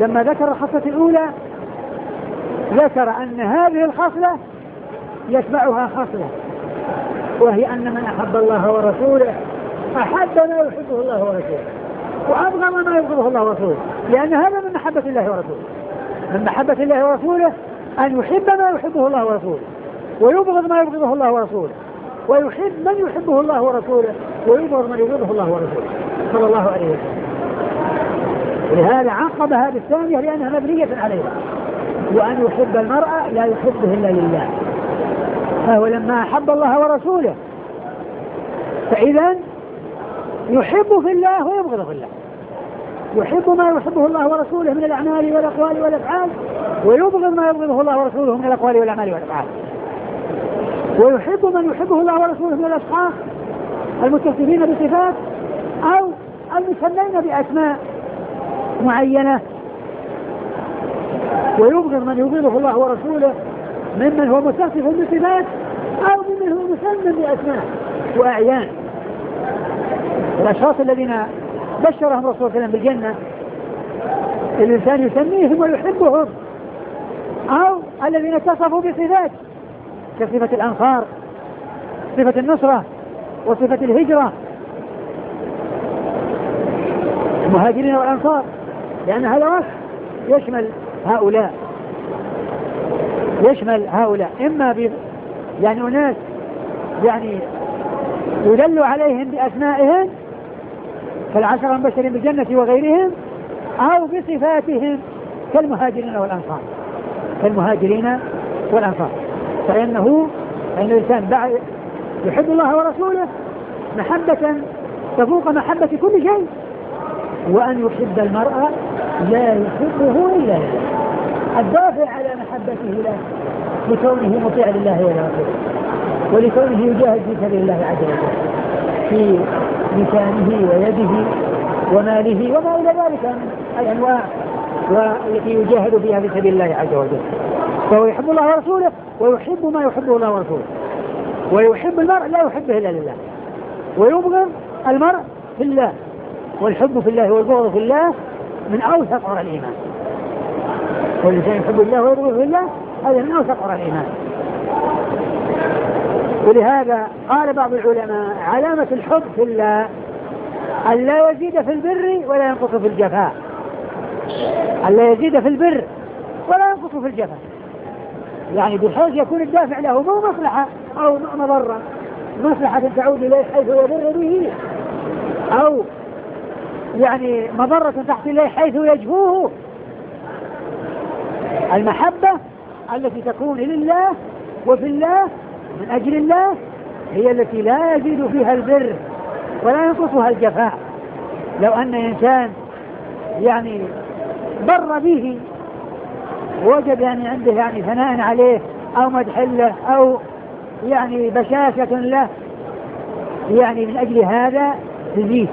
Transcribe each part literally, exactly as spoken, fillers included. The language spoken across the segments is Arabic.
لما ذكر الخصلة الأولى ذكر أن هذه الخصلة يتبعها خصلة، وهي أن من أحب الله ورسوله أحب ما يحبه الله ورسوله وأبغض ما يبغضه الله ورسوله، لأن هذا من محبة الله ورسوله. من محبة الله ورسوله أن يحب ما يحبه الله ورسوله ويبغض ما يبغضه الله ورسوله، ويحب من يحبه الله ورسوله ويبغض من يبغضه الله ورسوله صلى الله عليه وسلم. ولهذا عقب هذه الثانية لأنها مبنية عليها، وأن يحب المرأة لا يحبه إلا لله. فهو لما أحب الله ورسوله فإذا يحب في الله ويبغض في الله، يحب ما يحبه الله ورسوله من الأعمال والأقوال والأفعال، ويبغض ما يبغضه الله ورسوله من الأقوال والأعمال والأفعال. ويحب من يحبه الله ورسوله من الأشخاص المتصفين بصفات أو المسمين بأسماء معينة، ويبغض من يبغضه الله ورسوله ممن هو متصف بصفات أو ممن هو مسمى بأسماء وأعيان. الأشخاص الذين بشرهم الرسول صلى الله عليه وسلم بالجنة الإنسان يسميهم ويحبهم، أو الذين اتصفوا بصفات كصفة الأنصار، صفة النصرة وصفة الهجرة، المهاجرين والأنصار، لأن هذا وصف يشمل هؤلاء يشمل هؤلاء إما ب يعني أناس يعني يدل عليهم بأسمائهم كالعشرة المبشرين بالجنة وغيرهم، أو بصفاتهم كالمهاجرين والأنصار كالمهاجرين والأنصار. فإنه فإن الإنسان بعد يحب الله ورسوله محبة تفوق محبة كل شيء، وأن يحب المرأة لا يحبه إلا له، الدافع على محبته له لكونه مطيع لله ورسوله، ولكونه يجاهد في سبيل الله عز وجل في لسانه ويده وماله وما إلى ذلك من الأنواع والتي يجاهد فيها في سبيل الله عز وجل. فهو يحب الله ورسوله ويحب ما يحبه الله ورسوله، ويحب المرء لا يحبه إلا لله، ويبغض المرء في الله. والحب في الله والبغض في الله من أوثق عرى الإيمان. والإنسان يحب الله ويبغض في الله هذا من أوثق عرى الإيمان. ولهذا قال بعض العلماء علامة الحب في الله أن لا يزيد في البر ولا ينقص في الجفاء، أن لا يزيد في البر ولا ينقص في الجفاء، يعني بحيث يكون الدافع له مو مصلحة أو مضرة، مصلحة تعود إليه حيث يضر به، أو يعني مضرة تحت إليه حيث يجفوه. المحبة التي تكون لله وفي الله من أجل الله هي التي لا يزيد فيها البر ولا ينقصها الجفاء. لو أن إنسان يعني بر به وجد يعني عنده يعني ثناء عليه أو مدح له أو يعني بشاشة له، يعني من أجل هذا تزيد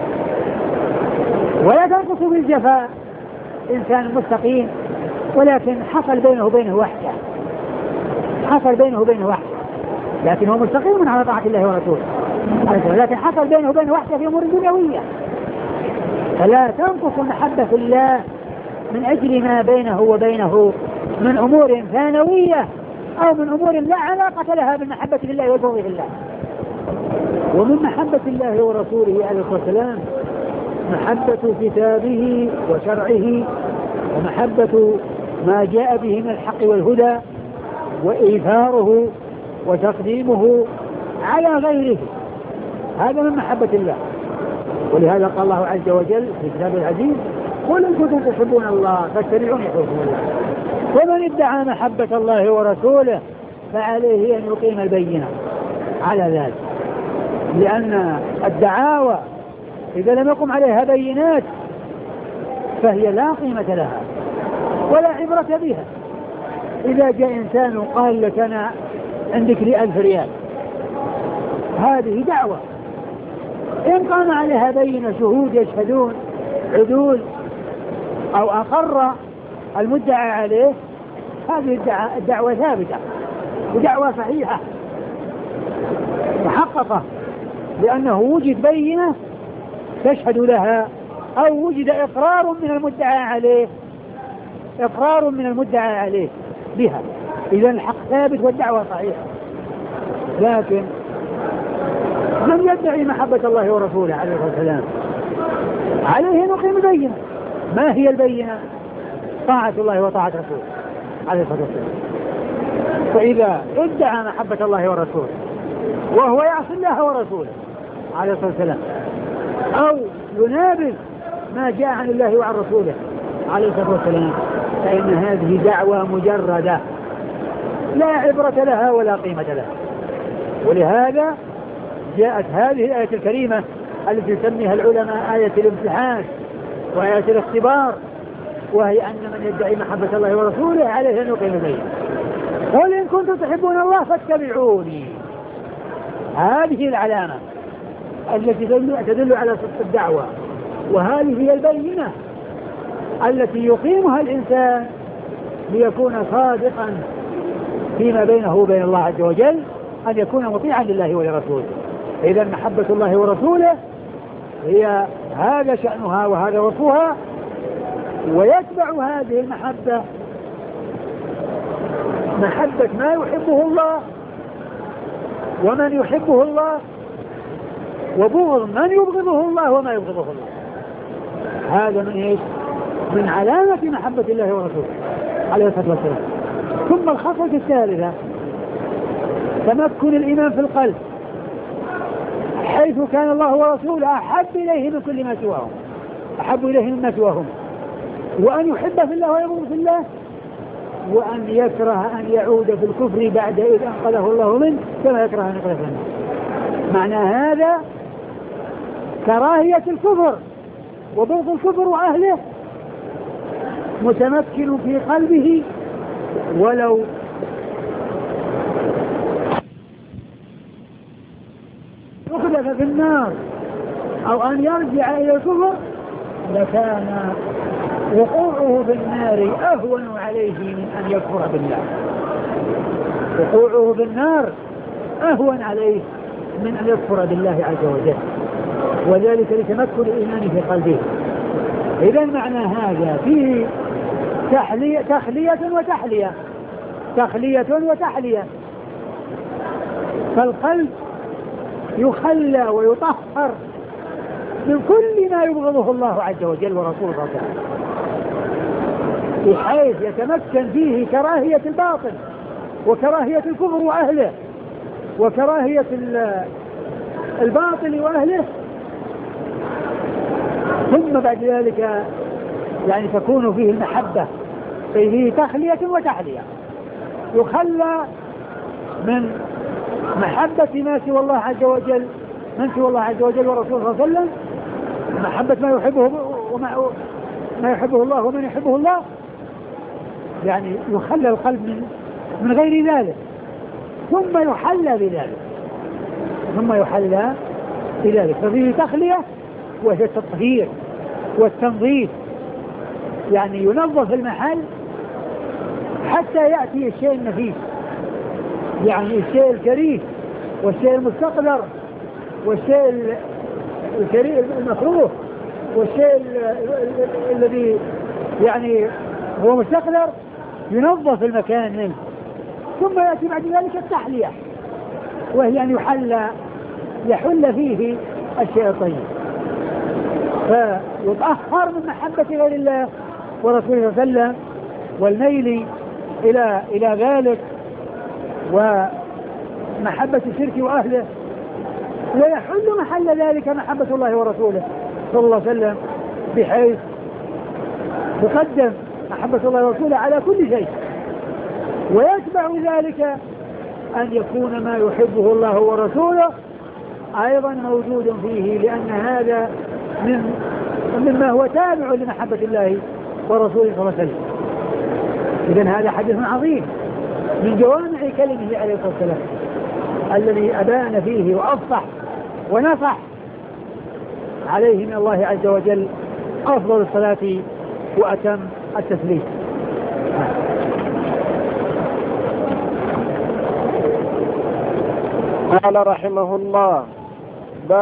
ولا تنقص بالجفاء. إنسان مستقيم ولكن حصل بينه وبينه وحدة، حصل بينه وبينه وحدة، لكن هو مستقيم على طاعة الله ورسوله، لكن حصل بينه وبينه وحدة في أمور دنيوية، فلا تنقص محبة الله من أجل ما بينه وبينه من أمور ثانوية أو من أمور لا علاقة لها بالمحبة لله والبغض لله. ومن محبة الله ورسوله عليه الصلاة والسلام محبة كتابه وشرعه، ومحبة ما جاء به من الحق والهدى، وإيثاره وتقديمه على غيره، هذا من محبة الله. ولهذا قال الله عز وجل في كتابه العزيز قل إن كنتم تحبون الله فاتبعوني يحببكم الله. ومن ادعى محبة الله ورسوله فعليه أن يقيم البينة على ذلك، لأن الدعاوى إذا لم يقم عليها بينات فهي لا قيمة لها ولا عبرة بها. إذا جاء إنسان وقال لك أنا عندك لي ألف ريال، هذه دعوة، إن قام عليها بينة شهود يشهدون عدول أو أقر المدعى عليه هذه الدعوة ثابتة ودعوة صحيحة محققة، لأنه وجد بينة تشهد لها أو وجد إقرار من المدعى عليه إقرار من المدعى عليه بها، إذا الحق ثابت والدعوة صحيحة. لكن من يدعي محبة الله ورسوله عليه الصلاة والسلام عليه نقيم البينة. ما هي البينة؟ طاعة الله وطاعة رسوله عليه الصلاة والسلام. فإذا ادعى محبة الله ورسوله وهو يعصي الله ورسوله عليه الصلاة والسلام، أو ينابذ ما جاء عن الله وعن رسوله عليه الصلاة والسلام، فإن هذه دعوة مجردة لا عبرة لها ولا قيمة لها. ولهذا جاءت هذه الآية الكريمة التي يسميها العلماء آية الامتحان وآية الاختبار، وهي أن من يدعي محبة الله ورسوله عليه أن يقيم البينة. قل إن كنتم تحبون الله فاتبعوني. هذه العلامة التي تدل على صدق الدعوة، وهذه هي البينة التي يقيمها الإنسان ليكون صادقا فيما بينه وبين الله عز وجل، أن يكون مطيعا لله ولرسوله. إذا محبة الله ورسوله هي هذا شأنها وهذا وصفها، ويتبع هذه المحبة محبة ما يحبه الله ومن يحبه الله، وبغض من يبغضه الله وما يبغضه الله. هذا من ايش؟ من علامة محبة الله ورسوله عليه الصلاة والسلام. ثم الخطوة الثالثة تمكن الإيمان في القلب، حيث كان الله ورسوله أحب إليه من كل ما سواهم، أحب إليه مما سواهم، وأن يحب في الله ويبغض في الله، وأن يكره أن يعود في الكفر بعد إذ أنقذه الله منه كما يكره أن يقذف منه. معنى هذا كراهية الكفر وبغض الكفر وأهله متمكن في قلبه، ولو يقذف في النار أو أن يرجع إلى الكفر لكان وقوعه في النار أهون عليه من أن يكفر بالله. وقوعه في النار أهون عليه من أن يكفر بالله عز وجل، وذلك لتمكن الإيمان في قلبه. إذا معنى هذا فيه تحلية تخلية وتحلية تخلية وتحلية. فالقلب يخلى ويطهر من كل ما يبغضه الله عز وجل ورسوله صلى الله عليه وسلم، بحيث يتمكن فيه كراهية الباطل وكراهية الكفر وأهله وكراهية الباطل وأهله. ثم بعد ذلك يعني تكون فيه المحبة، فيه تخلية وتحلية. يخلى من محبة ما سوى الله عز وجل من سوى الله عز وجل ورسوله صلى الله عليه وسلم، محبة ما يحبه وما ما يحبه الله ومن يحبه الله، يعني يخلى القلب من من غير ذلك، ثم يحلى بذلك ثم يحلى بذلك ففيه تخلية وهي التطهير والتنظيف، يعني ينظف المحل حتى يأتي الشيء النفيس، يعني الشيء الكريه والشيء المستقذر والشيء الكريه المكروه والشيء الذي يعني هو مستقذر ينظف المكان منه، ثم يأتي بعد ذلك التحلية، وهي أن يحل يحل فيه الشيء الطيب، فيطهر من محبة غير الله ورسوله صلى الله عليه وسلم والميل إلى إلى ذلك ومحبة الشرك وأهله، ويحل محل ذلك محبة الله ورسوله صلى الله عليه وسلم، بحيث تقدم محبة الله ورسوله على كل شيء. ويتبع ذلك أن يكون ما يحبه الله ورسوله أيضا موجود فيه، لأن هذا من مما هو تابع لمحبة الله ورسوله صلى الله عليه وسلم. إذن هذا حديث عظيم من جوامع كلمه عليه الصلاة والسلام الذي أبان فيه وأفصح ونصح عليه من الله عز وجل أفضل الصلاة وأتم التسليم. قال رحمه الله: